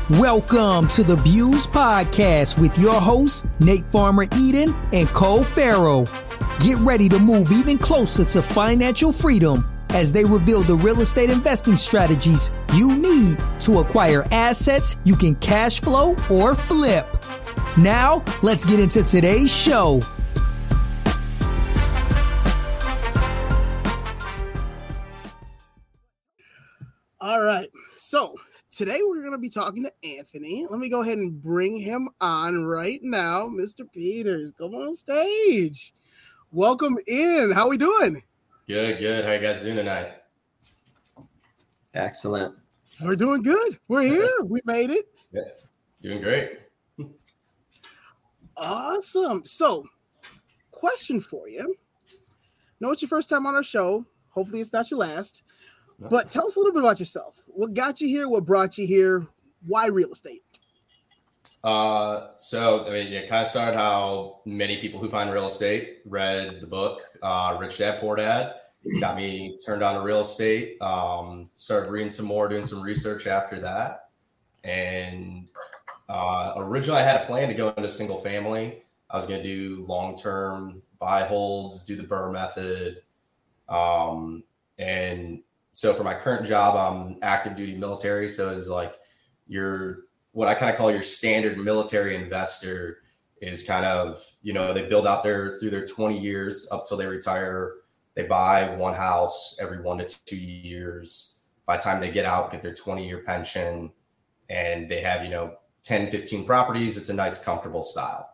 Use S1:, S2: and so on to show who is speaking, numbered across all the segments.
S1: Welcome to the Views Podcast with your hosts, Nate Farmer Eden and Cole Farrow. Get ready to move even closer to financial freedom as they reveal the real estate investing strategies you need to acquire assets you can cash flow or flip. Now, let's get into today's show.
S2: All right, so today we're going to be talking to Anthony. Let me go ahead and bring him on right now. Mr. Peters, come on stage. Welcome in. How we doing?
S3: Good. How you guys doing tonight?
S4: Excellent.
S2: We're doing good. We're here. We made it.
S3: Yeah, doing great.
S2: Awesome. So, question for you. Know it's your first time on our show. Hopefully it's not your last. But tell us a little bit about yourself. What got you here? What brought you here? Why real estate?
S3: It kind of started how many people who find real estate read the book, Rich Dad, Poor Dad. Got me turned on to real estate. Started reading some more, doing some research after that. And originally I had a plan to go into single family. I was going to do long-term buy holds, do the BRRRR method. And so for my current job, I'm active duty military. So it's like what I kind of call your standard military investor is kind of, they build out through their 20 years up till they retire. They buy one house every 1 to 2 years. By the time they get out, get their 20-year pension, and they have, 10, 15 properties. It's a nice, comfortable style.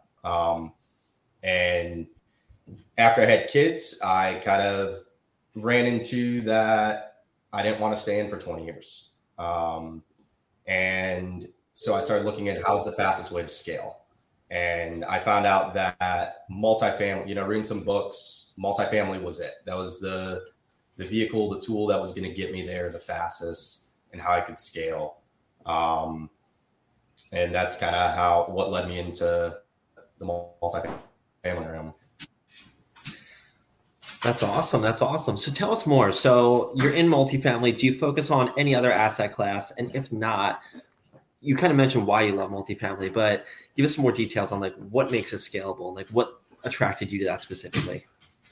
S3: And after I had kids, I kind of ran into that I didn't want to stay in for 20 years. And so I started looking at how's the fastest way to scale. And I found out that multifamily, reading some books, multifamily was it. That was the vehicle, the tool that was going to get me there the fastest and how I could scale. And that's kind of what led me into the multifamily realm.
S4: That's awesome. So tell us more. So you're in multifamily. Do you focus on any other asset class? And if not, you kind of mentioned why you love multifamily, but give us some more details on what makes it scalable and what attracted you to that specifically.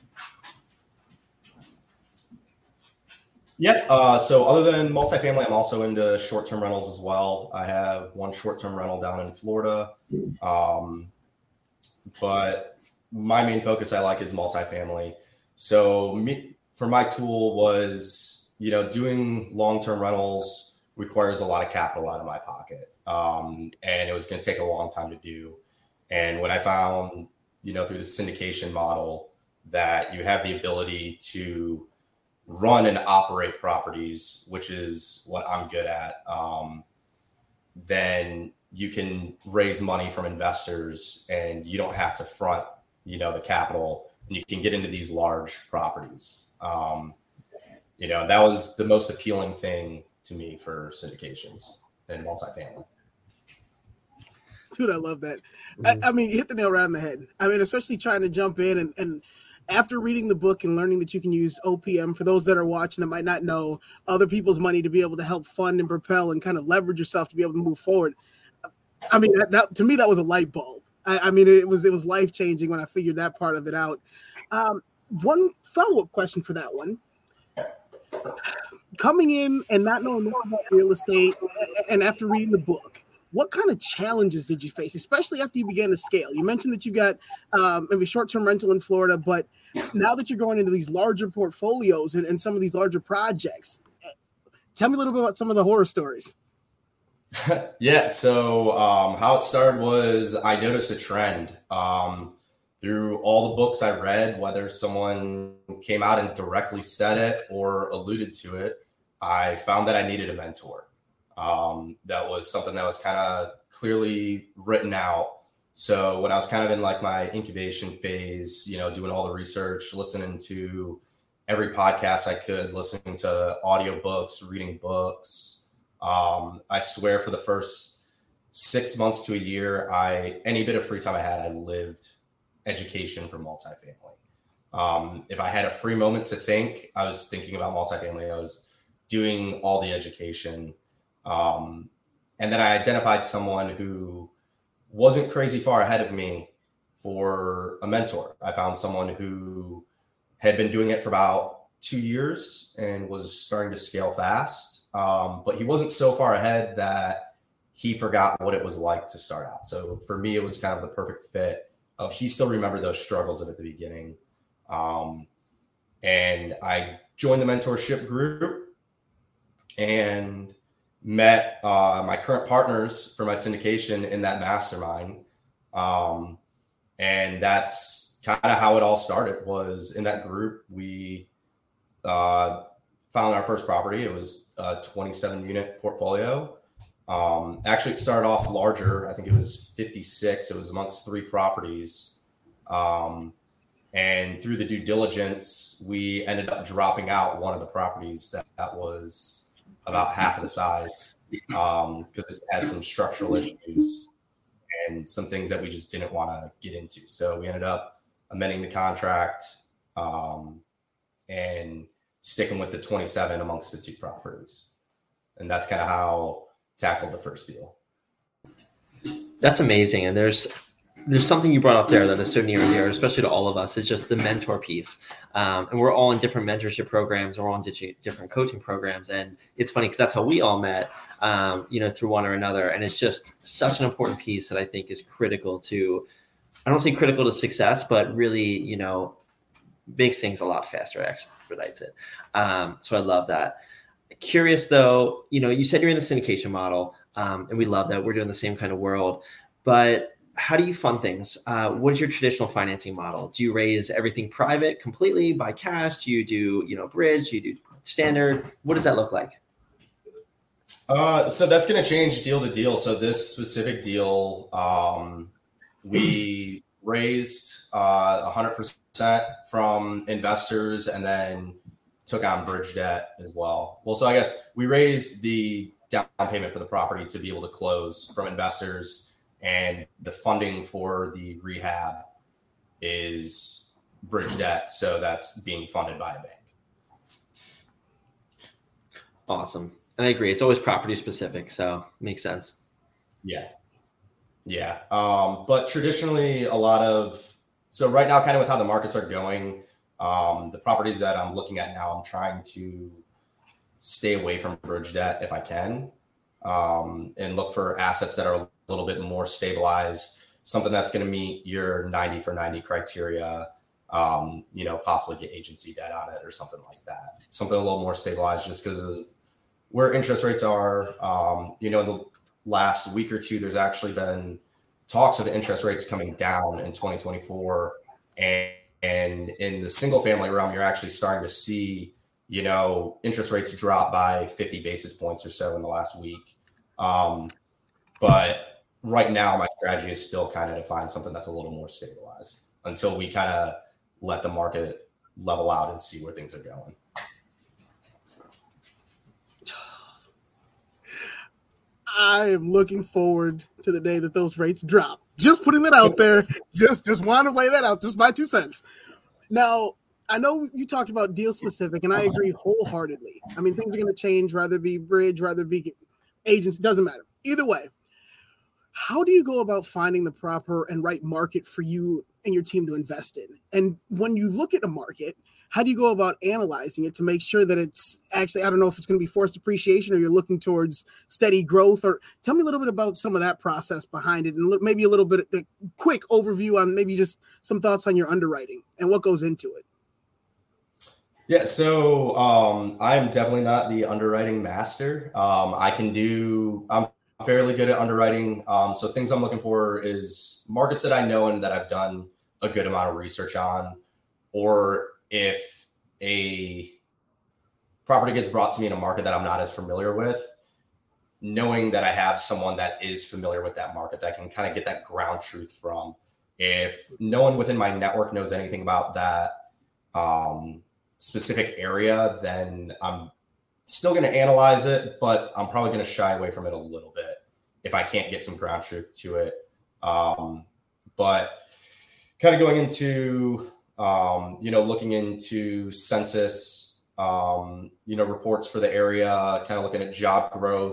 S3: Yeah. So other than multifamily, I'm also into short-term rentals as well. I have one short-term rental down in Florida. But my main focus I like is multifamily. So for my tool was, doing long-term rentals requires a lot of capital out of my pocket. And it was going to take a long time to do. And when I found, through the syndication model that you have the ability to run and operate properties, which is what I'm good at, then you can raise money from investors and you don't have to front, the capital. You can get into these large properties. That was the most appealing thing to me for syndications and multifamily.
S2: Dude, I love that. I mean, you hit the nail right on the head. I mean, especially trying to jump in and after reading the book and learning that you can use OPM, for those that are watching that might not know, other people's money to be able to help fund and propel and kind of leverage yourself to be able to move forward. I mean, that to me, that was a light bulb. I mean, it was life-changing when I figured that part of it out. One follow-up question for that one. Coming in and not knowing more about real estate and after reading the book, what kind of challenges did you face, especially after you began to scale? You mentioned that you got maybe short-term rental in Florida, but now that you're going into these larger portfolios and some of these larger projects, tell me a little bit about some of the horror stories.
S3: Yeah. So how it started was I noticed a trend through all the books I read, whether someone came out and directly said it or alluded to it, I found that I needed a mentor. That was something that was kind of clearly written out. So when I was kind of in my incubation phase, doing all the research, listening to every podcast I could, listening to audiobooks, reading books, I swear for the first 6 months to a year, any bit of free time I had, I lived education for multifamily. If I had a free moment to think, I was thinking about multifamily. I was doing all the education. And then I identified someone who wasn't crazy far ahead of me for a mentor. I found someone who had been doing it for about 2 years and was starting to scale fast. But he wasn't so far ahead that he forgot what it was like to start out. So for me, it was kind of the perfect fit of he still remembered those struggles at the beginning. And I joined the mentorship group and met my current partners for my syndication in that mastermind. And that's kind of how it all started. Was in that group, we found our first property. It was a 27 unit portfolio. Actually, it started off larger. I think it was 56. It was amongst 3 properties. And through the due diligence, we ended up dropping out one of the properties that was about half of the size because it had some structural issues and some things that we just didn't want to get into. So we ended up amending the contract and sticking with the 27 amongst the 2 properties. And that's kind of how tackled the first deal.
S4: That's amazing. And there's something you brought up there that is so near and dear, especially to all of us. It's just the mentor piece. And we're all in different mentorship programs. We're all in different coaching programs. And it's funny because that's how we all met, through one or another. And it's just such an important piece that I think is critical to, I don't say critical to success, but really, makes things a lot faster, expedites it. So I love that. Curious though, you said you're in the syndication model, and we love that. We're doing the same kind of world, but how do you fund things? What is your traditional financing model? Do you raise everything private completely by cash? Do you do, bridge? Do you do standard? What does that look like?
S3: So that's going to change deal to deal. So this specific deal, we raised 100% from investors and then took on bridge debt as well. Well, so I guess we raised the down payment for the property to be able to close from investors, and the funding for the rehab is bridge debt. So that's being funded by a bank.
S4: Awesome. And I agree. It's always property specific. So makes sense.
S3: Yeah. But traditionally so right now, kind of with how the markets are going, the properties that I'm looking at now, I'm trying to stay away from bridge debt if I can, and look for assets that are a little bit more stabilized, something that's going to meet your 90 for 90 criteria, possibly get agency debt on it or something like that. Something a little more stabilized just because of where interest rates are. In the last week or two, there's actually been talks of interest rates coming down in 2024. And in the single family realm, you're actually starting to see, interest rates drop by 50 basis points or so in the last week. But right now, my strategy is still kind of to find something that's a little more stabilized until we kind of let the market level out and see where things are going.
S2: I am looking forward to the day that those rates drop. Just putting that out there. Just want to lay that out. Just my 2 cents. Now, I know you talked about deal specific, and I agree wholeheartedly. I mean, things are going to change, rather be bridge, rather be agents. Doesn't matter. Either way, how do you go about finding the proper and right market for you and your team to invest in? And when you look at a market, how do you go about analyzing it to make sure that it's actually, I don't know if it's going to be forced appreciation or you're looking towards steady growth? Or tell me a little bit about some of that process behind it, and maybe a little bit a quick overview on maybe just some thoughts on your underwriting and what goes into it.
S3: Yeah, so I'm definitely not the underwriting master. I'm fairly good at underwriting. So things I'm looking for is markets that I know and that I've done a good amount of research on, or if a property gets brought to me in a market that I'm not as familiar with, knowing that I have someone that is familiar with that market that can kind of get that ground truth from. If no one within my network knows anything about that specific area, then I'm still going to analyze it, but I'm probably going to shy away from it a little bit if I can't get some ground truth to it. But kind of going into looking into census, reports for the area, kind of looking at job growth,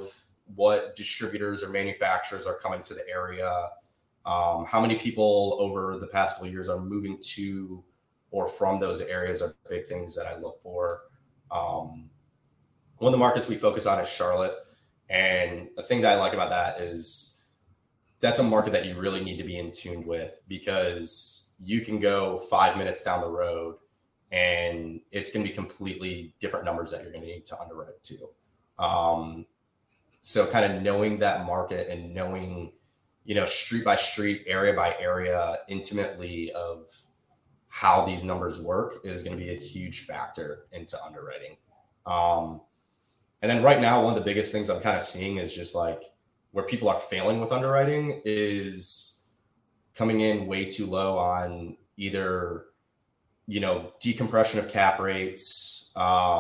S3: what distributors or manufacturers are coming to the area. How many people over the past couple of years are moving to or from those areas are big things that I look for. One of the markets we focus on is Charlotte. And the thing that I like about that is that's a market that you really need to be in tune with, because you can go 5 minutes down the road and it's going to be completely different numbers that you're going to need to underwrite to. So kind of knowing that market and knowing, street by street, area by area, intimately of how these numbers work is going to be a huge factor into underwriting. And then right now, one of the biggest things I'm kind of seeing is just like where people are failing with underwriting is coming in way too low on either, decompression of cap rates,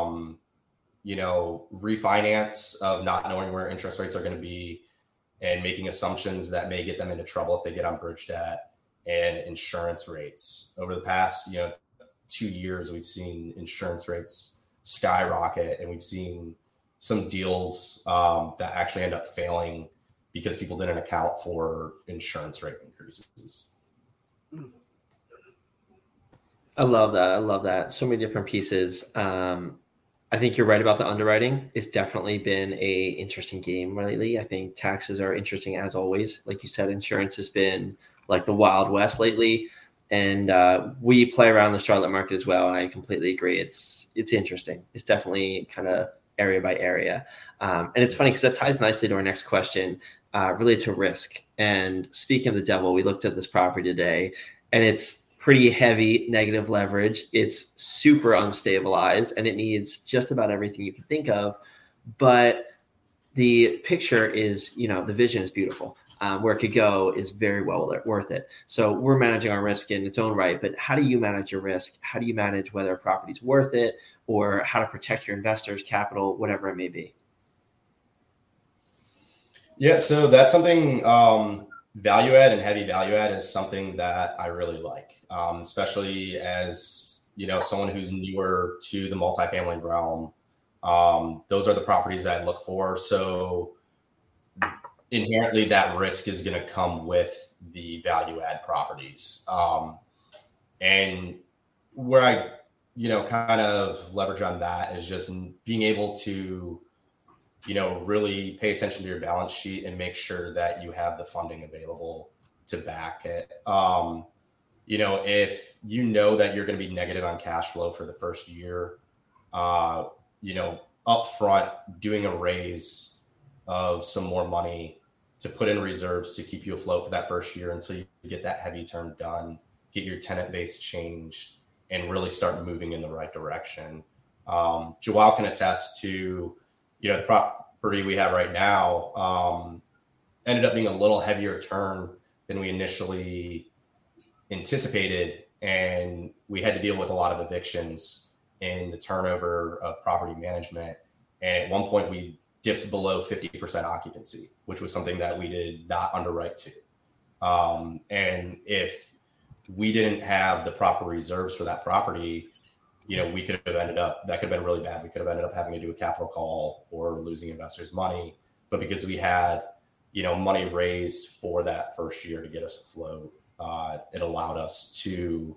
S3: refinance of not knowing where interest rates are going to be and making assumptions that may get them into trouble if they get on bridge debt, and insurance rates. Over the past, 2 years, we've seen insurance rates skyrocket, and we've seen some deals that actually end up failing because people didn't account for insurance rate increases.
S4: I love that. So many different pieces. I think you're right about the underwriting. It's definitely been a interesting game lately. I think taxes are interesting as always. Like you said, insurance has been like the Wild West lately. And we play around the Charlotte market as well. And I completely agree. It's interesting. It's definitely kind of area by area. And it's funny because that ties nicely to our next question related to risk. And speaking of the devil, we looked at this property today and it's pretty heavy negative leverage. It's super unstabilized and it needs just about everything you can think of. But the picture is, the vision is beautiful. Where it could go is very well worth it. So we're managing our risk in its own right, but how do you manage your risk? How do you manage whether a property is worth it or how to protect your investors' capital, whatever it may be?
S3: Yeah, so that's something, value add and heavy value add is something that I really like, especially as, someone who's newer to the multifamily realm. Those are the properties that I look for. So inherently that risk is going to come with the value add properties. And where I, kind of leverage on that is just being able to, really pay attention to your balance sheet and make sure that you have the funding available to back it. If you know that you're going to be negative on cash flow for the first year, upfront doing a raise of some more money to put in reserves to keep you afloat for that first year until you get that heavy turn done, get your tenant base changed, and really start moving in the right direction. Joao can attest to, the property we have right now ended up being a little heavier turn than we initially anticipated. And we had to deal with a lot of evictions in the turnover of property management. And at one point we dipped below 50% occupancy, which was something that we did not underwrite to. And if we didn't have the proper reserves for that property, we could have that could have been really bad. We could have ended up having to do a capital call or losing investors' money. But because we had, money raised for that first year to get us afloat, it allowed us to,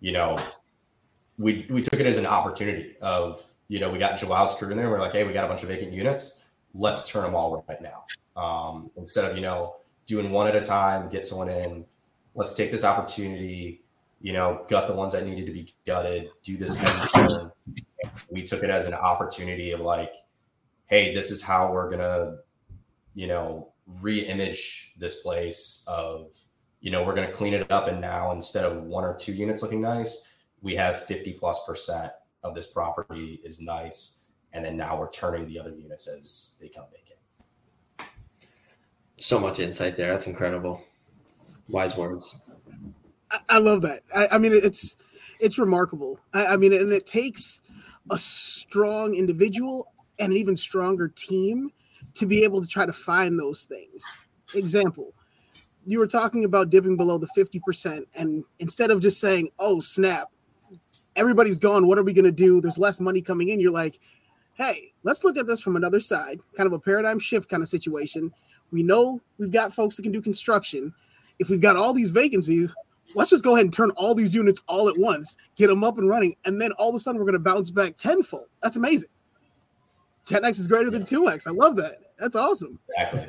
S3: we took it as an opportunity of, we got Joao's crew in there. We're like, hey, we got a bunch of vacant units. Let's turn them all right now. Instead of, doing one at a time, get someone in, let's take this opportunity, gut the ones that needed to be gutted, do this heavy turn. We took it as an opportunity of like, hey, this is how we're going to, re-image this place of, we're going to clean it up. And now instead of 1 or 2 units looking nice, we have 50+% of this property is nice. And then now we're turning the other units as they come vacant.
S4: So much insight there. That's incredible. Wise words.
S2: I love that. I mean, it's remarkable. And it takes a strong individual and an even stronger team to be able to try to find those things. Example, you were talking about dipping below the 50%, and instead of just saying, oh, snap, everybody's gone, what are we going to do? There's less money coming in. You're like, hey, let's look at this from another side, kind of a paradigm shift kind of situation. We know we've got folks that can do construction. If we've got all these vacancies, let's just go ahead and turn all these units all at once, get them up and running, and then all of a sudden we're going to bounce back tenfold. That's amazing. 10x is greater than 2x. I love that. That's awesome.
S3: Exactly.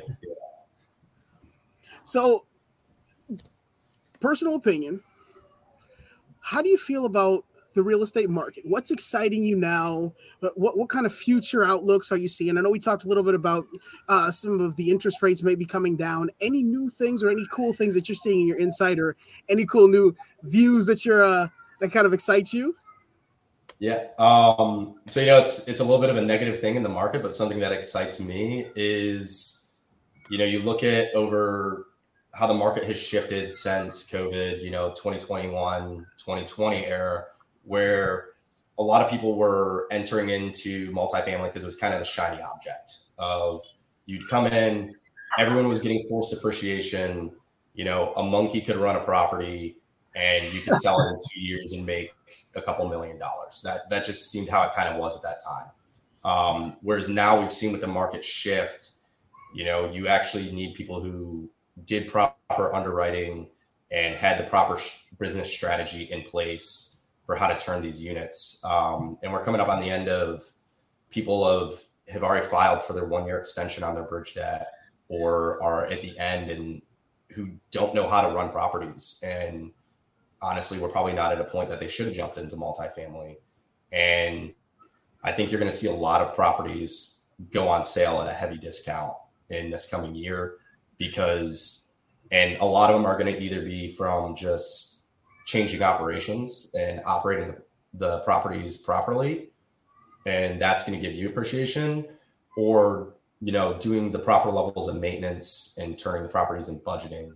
S2: So, personal opinion, how do you feel about the real estate market? What's exciting you now? What kind of future outlooks are you seeing? I know we talked a little bit about some of the interest rates maybe coming down. Any new things or any cool things that you're seeing in your insight, or any cool new views that that kind of excites you?
S3: Yeah. So, it's a little bit of a negative thing in the market, but something that excites me is, you look at over how the market has shifted since COVID, 2021, 2020 era, where a lot of people were entering into multifamily because it was kind of the shiny object of, you'd come in, everyone was getting forced appreciation. A monkey could run a property and you could sell it in 2 years and make a couple $1 million. That just seemed how it kind of was at that time. Whereas now we've seen with the market shift, you actually need people who did proper underwriting and had the proper business strategy in place for how to turn these units. And we're coming up on the end of people have already filed for their 1-year extension on their bridge debt, or are at the end and who don't know how to run properties. And honestly, we're probably not at a point that they should have jumped into multifamily. And I think you're going to see a lot of properties go on sale at a heavy discount in this coming year, and a lot of them are going to either be from just changing operations and operating the properties properly, and that's going to give you appreciation, or doing the proper levels of maintenance and turning the properties and budgeting.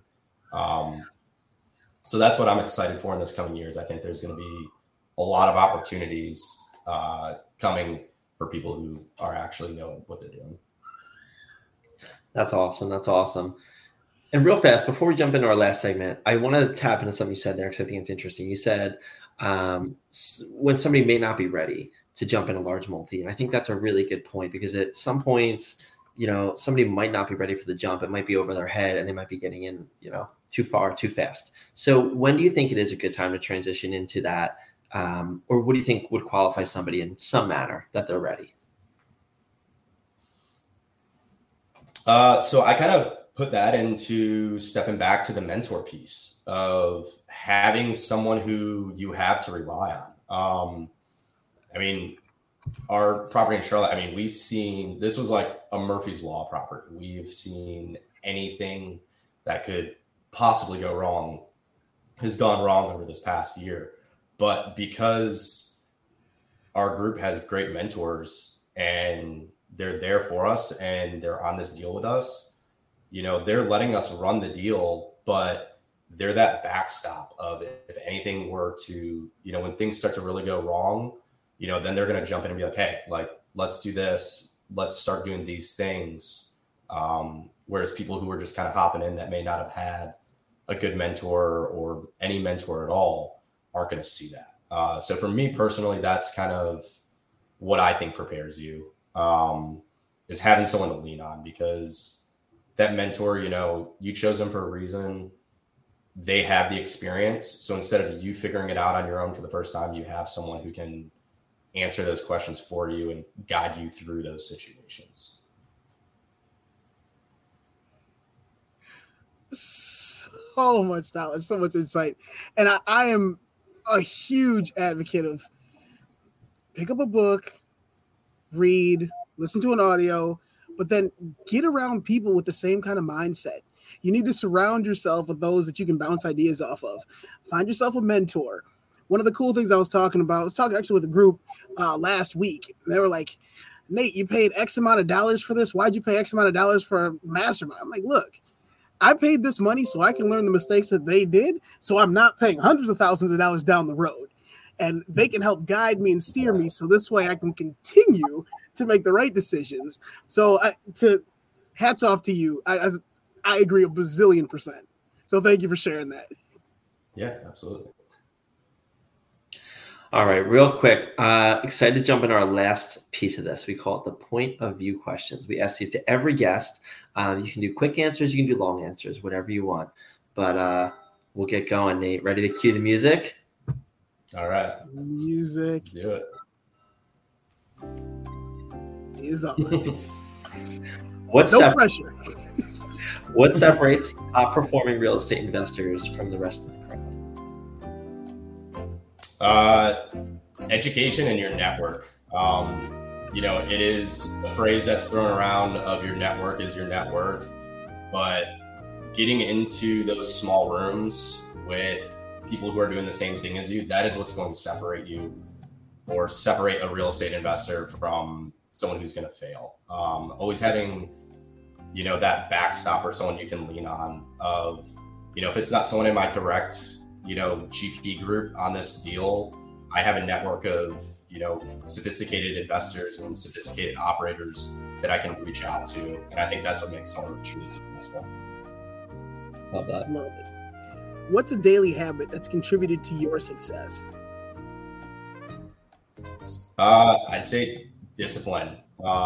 S3: So that's what I'm excited for in this coming years. I think there's going to be a lot of opportunities coming for people who are actually know what they're doing.
S4: That's awesome. That's awesome. And real fast, before we jump into our last segment, I want to tap into something you said there, because I think it's interesting. You said when somebody may not be ready to jump in a large multi. And I think that's a really good point, because at some points, somebody might not be ready for the jump. It might be over their head and they might be getting in, too far, too fast. So when do you think it is a good time to transition into that? Or what do you think would qualify somebody in some manner that they're ready?
S3: So I kind of put that into stepping back to the mentor piece of having someone who you have to rely on. Our property in Charlotte, we've seen, this was like a Murphy's Law property. We've seen anything that could possibly go wrong has gone wrong over this past year. But because our group has great mentors and they're there for us and they're on this deal with us, they're letting us run the deal, but they're that backstop of if anything were to, when things start to really go wrong, then they're going to jump in and be like, hey, let's do this. Let's start doing these things. Whereas people who are just kind of hopping in that may not have had a good mentor or any mentor at all aren't going to see that. So for me personally, that's kind of what I think prepares you, is having someone to lean on, because that mentor, you chose them for a reason. They have the experience. So instead of you figuring it out on your own for the first time, you have someone who can answer those questions for you and guide you through those situations.
S2: So much knowledge, so much insight. And I am a huge advocate of pick up a book, read, listen to an audio, but then get around people with the same kind of mindset. You need to surround yourself with those that you can bounce ideas off of. Find yourself a mentor. One of the cool things I was talking actually with a group last week. They were like, Nate, you paid X amount of dollars for this. Why'd you pay X amount of dollars for a mastermind? I'm like, look, I paid this money so I can learn the mistakes that they did, so I'm not paying hundreds of thousands of dollars down the road. And they can help guide me and steer me, so this way I can continue to make the right decisions. So hats off to you. I agree a bazillion %. So thank you for sharing that.
S3: Yeah, absolutely.
S4: All right, real quick. Excited to jump into our last piece of this. We call it the point of view questions. We ask these to every guest. You can do quick answers, you can do long answers, whatever you want. But we'll get going. Nate, ready to cue the music?
S3: All right.
S2: Music.
S3: Let's do it.
S2: Is on.
S4: No
S2: pressure.
S4: What separates top performing real estate investors from the rest of the crowd?
S3: Education and your network. It is a phrase that's thrown around of your network is your net worth, but getting into those small rooms with people who are doing the same thing as you, that is what's going to separate you or separate a real estate investor from someone who's going to fail. Always having, that backstop or someone you can lean on of, if it's not someone in my direct, GP group on this deal, I have a network of, sophisticated investors and sophisticated operators that I can reach out to. And I think that's what makes someone truly successful.
S4: Love that.
S2: Love it. What's a daily habit that's contributed to your success?
S3: I'd say discipline.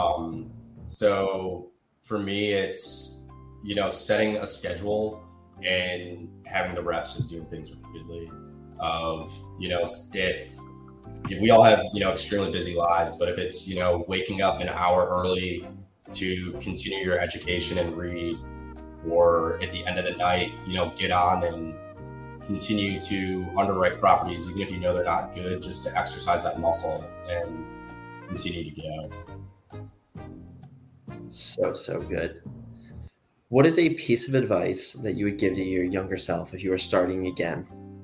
S3: So for me, it's, setting a schedule and having the reps of doing things repeatedly of, if we all have, extremely busy lives, but if it's, waking up an hour early to continue your education and read, or at the end of the night, get on and continue to underwrite properties, even if they're not good, just to exercise that muscle and continue to go.
S4: So good. What is a piece of advice that you would give to your younger self if you were starting again?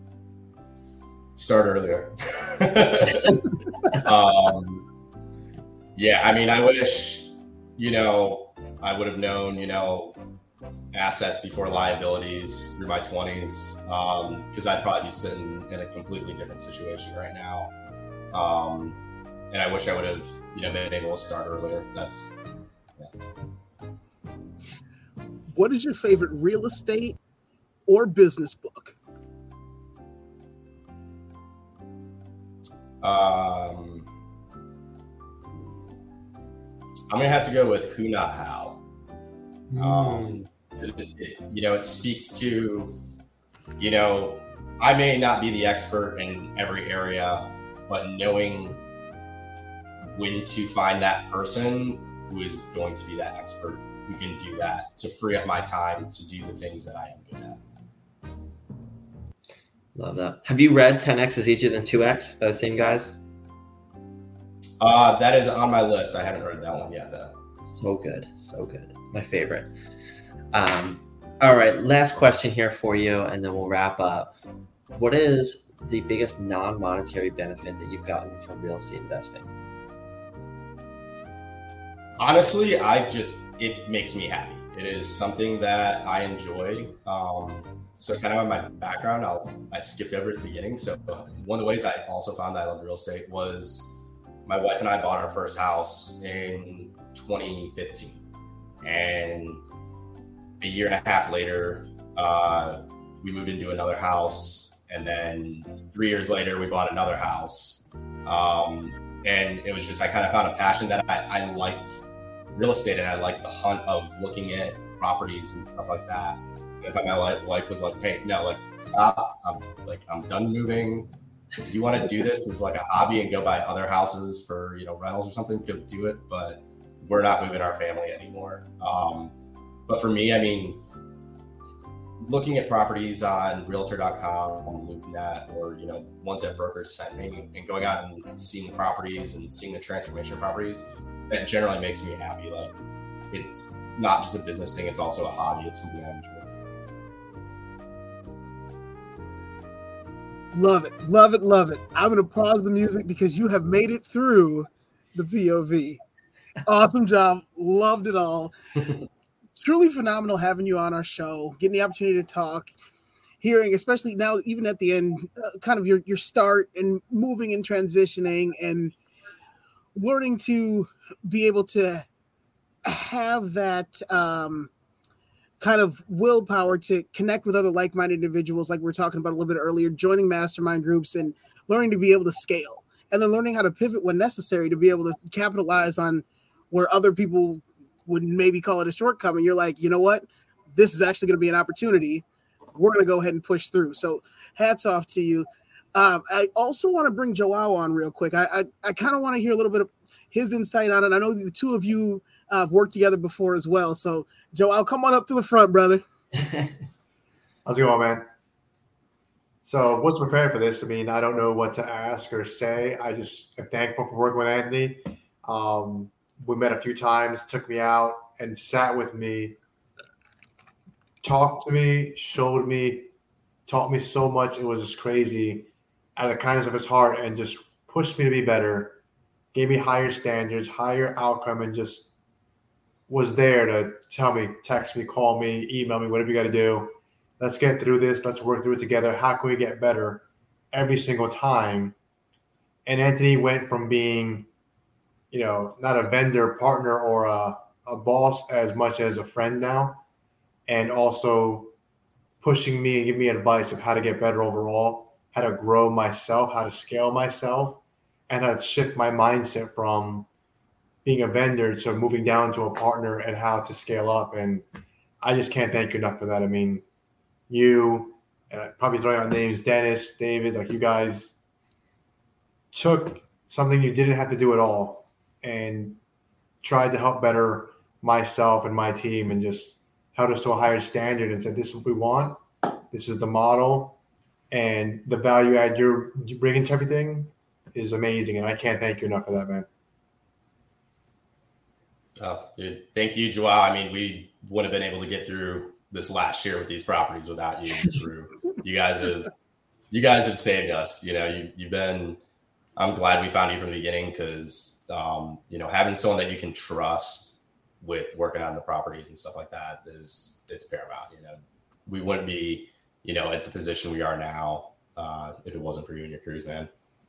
S3: Start earlier. I wish, I would have known, assets before liabilities through my 20s, because I'd probably be sitting in a completely different situation right now. And I wish I would have, been able to start earlier.
S2: What is your favorite real estate or business book?
S3: I'm gonna have to go with Who Not How. It speaks to, I may not be the expert in every area, but knowing when to find that person who is going to be that expert, who can do that, to free up my time to do the things that I am good at.
S4: Love that. Have you read 10X is Easier Than 2X by the same guys?
S3: That is on my list. I haven't read that one yet, though.
S4: So good. My favorite. All right, last question here for you, and then we'll wrap up. What is the biggest non-monetary benefit that you've gotten from real estate investing?
S3: Honestly, it makes me happy. It is something that I enjoy. So kind of on my background, I skipped over at the beginning. So one of the ways I also found that I loved real estate was my wife and I bought our first house in 2015. And a year and a half later, we moved into another house. And then 3 years later, we bought another house. And it was just, I kind of found a passion that I liked real estate, and I liked the hunt of looking at properties and stuff like that. And my wife was like, hey, no, stop. I'm done moving. If you want to do this as a hobby and go buy other houses for, rentals or something, go do it. But we're not moving our family anymore. But for me, looking at properties on realtor.com, LoopNet, or, ones that brokers sent me, and going out and seeing properties and seeing the transformation properties, that generally makes me happy. It's not just a business thing, it's also a hobby. It's something I enjoy.
S2: Love it. Love it. Love it. I'm going to pause the music because you have made it through the POV. Awesome job. Loved it all. Truly phenomenal having you on our show, getting the opportunity to talk, hearing, especially now, even at the end, kind of your start and moving and transitioning and learning to be able to have that kind of willpower to connect with other like-minded individuals, like we were talking about a little bit earlier, joining mastermind groups and learning to be able to scale, and then learning how to pivot when necessary to be able to capitalize on where other people would maybe call it a shortcoming. You're like, you know what? This is actually going to be an opportunity. We're going to go ahead and push through. So hats off to you. I also want to bring Joao on real quick. I kind of want to hear a little bit of his insight on it. I know the two of you have worked together before as well. So Joao, come on up to the front, brother.
S5: How's it going, man? So was prepared for this. I mean, I don't know what to ask or say. I just am thankful for working with Anthony. We met a few times, took me out and sat with me, talked to me, showed me, taught me so much. It was just crazy out of the kindness of his heart, and just pushed me to be better, gave me higher standards, higher outcome, and just was there to tell me, text me, call me, email me, whatever you got to do. Let's get through this. Let's work through it together. How can we get better every single time? And Anthony went from being, not a vendor, partner, or a boss as much as a friend now, and also pushing me and giving me advice of how to get better overall, how to grow myself, how to scale myself, and how to shift my mindset from being a vendor to moving down to a partner and how to scale up. And I just can't thank you enough for that. I mean, you, and I'm probably throwing out names, Dennis, David, like you guys took something you didn't have to do at all and tried to help better myself and my team, and just held us to a higher standard and said, this is what we want. This is the model, and the value add you're bringing to everything is amazing. And I can't thank you enough for that, man.
S3: Oh, dude, thank you, Joao. I mean, we wouldn't have been able to get through this last year with these properties without you. You guys have saved us. You've been. I'm glad we found you from the beginning, because having someone that you can trust with working on the properties and stuff like that it's paramount. We wouldn't be at the position we are now if it wasn't for you and your crews, man.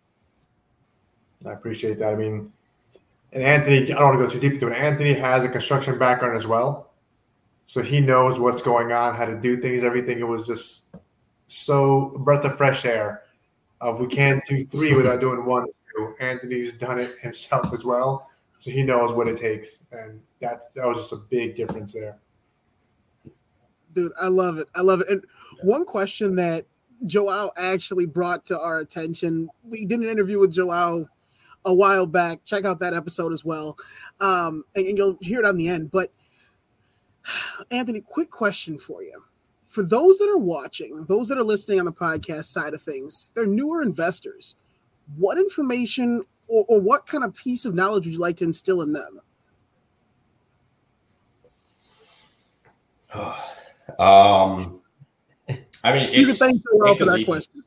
S5: I appreciate that. I mean, and Anthony, I don't want to go too deep into it. Anthony has a construction background as well, so he knows what's going on, how to do things, everything. It was just so a breath of fresh air. We can't do 3 without doing 1, 2. Anthony's done it himself as well, so he knows what it takes, and that was just a big difference there.
S2: Dude, I love it. And one question that Joao actually brought to our attention, we did an interview with Joao a while back. Check out that episode as well, and you'll hear it on the end. But Anthony, quick question for you. For those that are watching, those that are listening on the podcast side of things, if they're newer investors, what information or what kind of piece of knowledge would you like to instill in them?
S3: I mean,
S2: you can thank Joao for that question.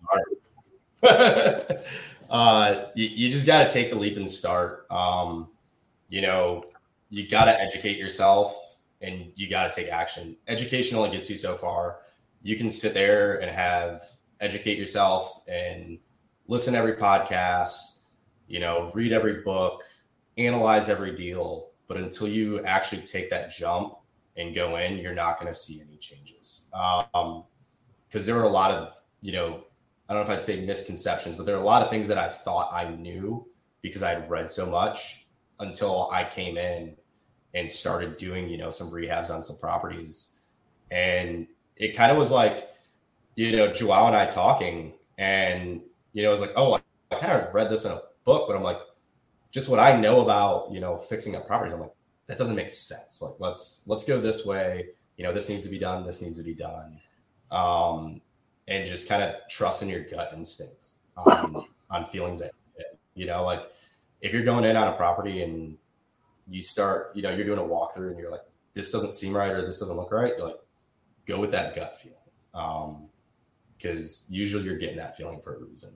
S3: You just got to take the leap and start. You got to educate yourself. And you got to take action. Education only gets you so far. You can sit there and educate yourself and listen to every podcast, read every book, analyze every deal. But until you actually take that jump and go in, you're not going to see any changes. Because there were a lot of, I don't know if I'd say misconceptions, but there are a lot of things that I thought I knew because I had read so much until I came in and started doing, some rehabs on some properties. And it kind of was like, Joao and I talking, and, it was like, oh, I kind of read this in a book, but I'm like, just what I know about, fixing up properties. I'm like, that doesn't make sense. Like, let's go this way. This needs to be done. This needs to be done. And just kind of trust in your gut instincts on feelings that, like if you're going in on a property and you start, you're doing a walkthrough and you're like, this doesn't seem right or this doesn't look right. You're like, go with that gut feeling. Because usually you're getting that feeling for a reason.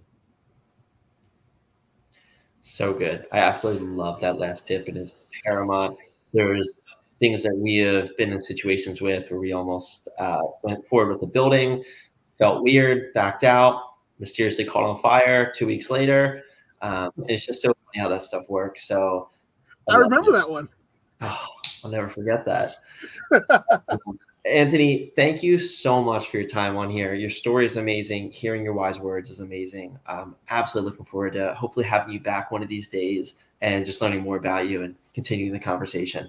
S4: So good. I absolutely love that last tip. It is paramount. There's things that we have been in situations with where we almost went forward with the building, felt weird, backed out, mysteriously caught on fire 2 weeks later. It's just so funny how that stuff works. So
S2: I remember that one.
S4: Oh, I'll never forget that. Anthony, thank you so much for your time on here. Your story is amazing. Hearing your wise words is amazing. I'm absolutely looking forward to hopefully having you back one of these days and just learning more about you and continuing the conversation.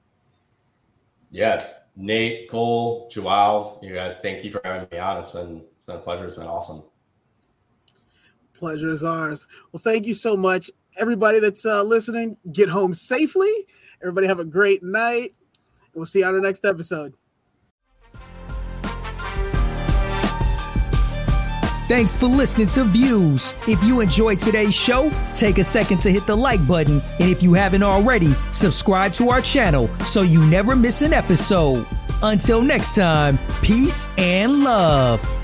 S3: Yeah, Nate, Cole, Joao, you guys, thank you for having me on. It's been a pleasure. It's been awesome.
S2: Pleasure is ours. Well, thank you so much. Everybody that's listening, get home safely. Everybody have a great night. We'll see you on the next episode.
S1: Thanks for listening to Views. If you enjoyed today's show, take a second to hit the like button. And if you haven't already, subscribe to our channel so you never miss an episode. Until next time, peace and love.